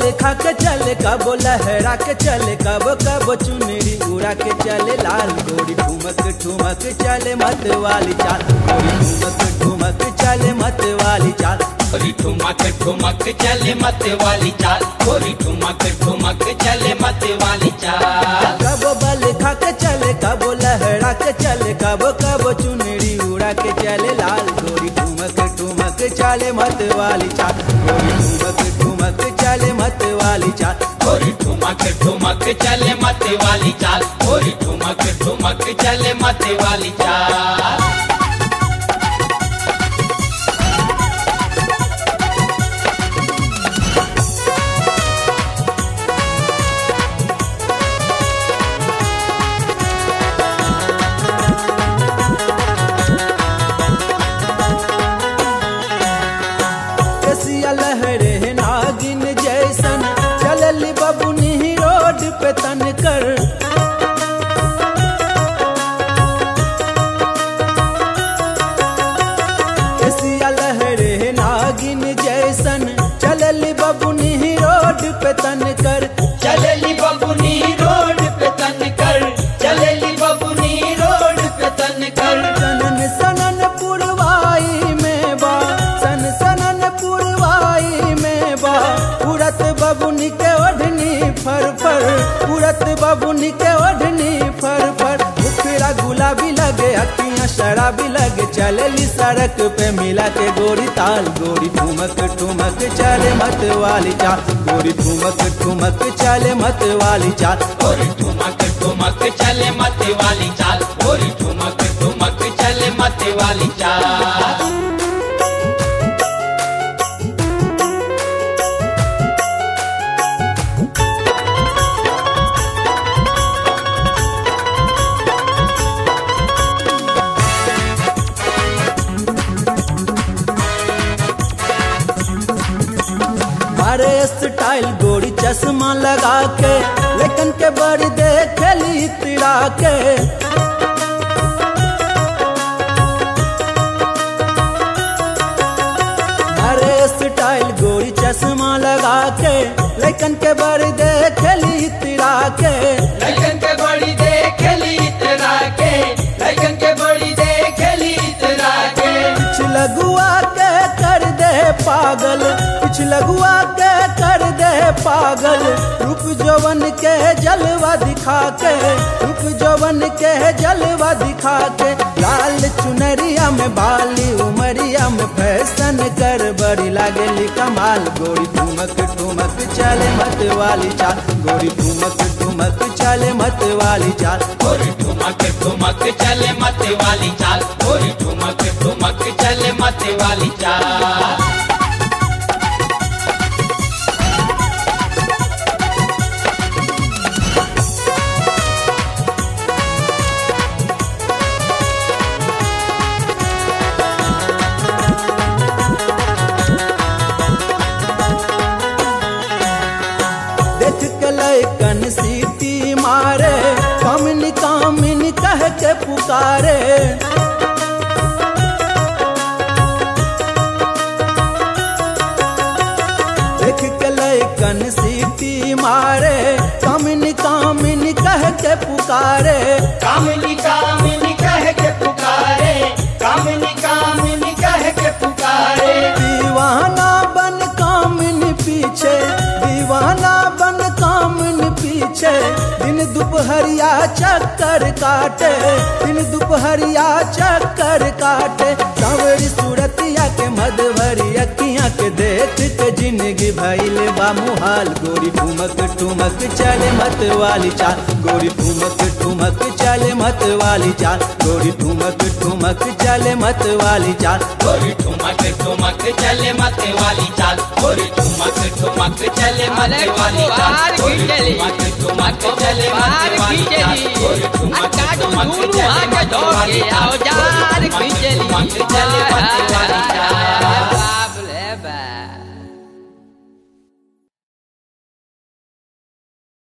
खा के चले, कबो लहरा के चले, कबो कबो चुनरी उड़ा के चले लाल। गोरी ठुमक ठुमक चले मत वाली चाल, गोरी ठुमक ठुमक चले मत वाली चाल, गोरी ठुमक ठुमक चले मत वाली चाल, गोरी ठुमक ठुमक चले मत वाली चाल। कबो बल खा के चले, कबो लहरा के चले, कबो कबो चुनरी उड़ा के चले लाल। गोरी ठुमक ठुमक चले मत वाली चाल, गोरी ठुमक ठुमक चले मत वाली चाल, गोरी ठुमक ठुमक चले मत वाली चाल, गोरी ठुमक ठुमक चले मत वाली चाल। लहरे नागिन जैसन चलली बबुनी रोड पे तन कर, केसिया लहरे नागिन जैसन चलली बबुनी रोड पे तन कर, चलली बबुनी रोड पे तन कर, चलली बबुनी रोड पे तन कर। सनन सनन पुरवाई में बा, सन सनन पुरवाई में बा, उड़त बबुनी के ओढ़नी फर फर, उड़त बबुनी के ओढ़नी फर फर। मुखड़ा गुलाबी लगे, अखियां शराबी लगे, चलेली सड़क पे मिला के गोरी ताल। गोरी ठुमक ठुमक चले मत वाली चाल, गोरी ठुमक ठुमक चले मत वाली चाल, गोरी ठुमक ठुमक चले मत वाली चाल, गोरी ठुमक ठुमक चले मत वाली चाल। मारे स्टाइल गोरी चश्मा लगा के, लेकिन के बड़ी देखली तिड़ा के, मारे स्टाइल गोरी चश्मा लगा के, लेकिन के बड़ी देखली तिड़ा के, लेकिन के बड़ी देखली इतरा के, लेकिन के बड़ी देखली इतरा के। कुछ लगुआ के कर दे पागल, कुछ लगुआ के कर दे पागल, रूप जवन के जलवा दिखा के, रूप जवन के जलवा दिखा के। लाल चुनरिया में बाली उमरिया में फैशन कर बड़ी लागेली कमाल। गोरी ठुमक ठुमक चले मत वाली चाल, गोरी ठुमक ठुमक चले मत वाली चाल, गोरी ठुमक ठुमक चले मत वाली चाल, गोरी ठुमक ठुमक चले मत वाली चाल। देख के लैकन सीटी मारे, कामिनी कामिनी कह के पुकारे, देख के लैकन सीटी मारे, कामिनी कामिनी कह के पुकारे, कामिनी कामिनी कह के पुकारे, कामिनी कामिनी कह के पुकारे। दीवाना बन कामिनी पीछे, दीवाना बन कामिनी पीछे, दिन दोपहरिया चक्कर काटे, दिन दोपहरिया चक्कर काटे। सांवरी सूरतिया के मधुवरी अखियां के देख के जिंदगी भइल बा मुहाल। गोरी ठुमक ठुमक चले मत वाली चाल, गोरी ठुमक ठुमक चले मत वाली चाल, गोरी ठुमक ठुमक चले मत वाली चाल, गोरी ठुमक ठुमक चले मत वाली चाल, गोरी ठुमक ठुमक चले मत वाली चाल, गोरी ठुमक ठुमक चले मत वाली चाल, गोरी ठुमक ठुमक चले मत वाली चाल, गोरी ठुमक ठुमक चले मत वाली चाल।